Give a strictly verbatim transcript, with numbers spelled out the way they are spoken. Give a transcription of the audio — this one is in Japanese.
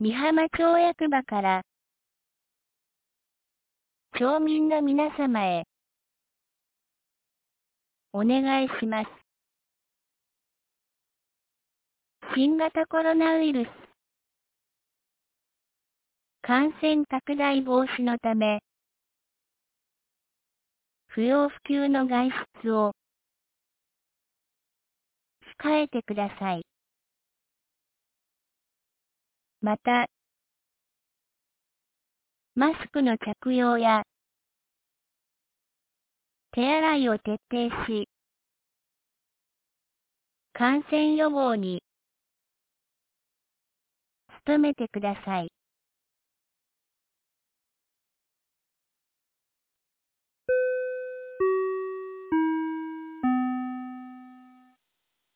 美浜町役場から町民の皆様へお願いします。新型コロナウイルス感染拡大防止のため、不要不急の外出を控えてください。また、マスクの着用や手洗いを徹底し、感染予防に努めてください。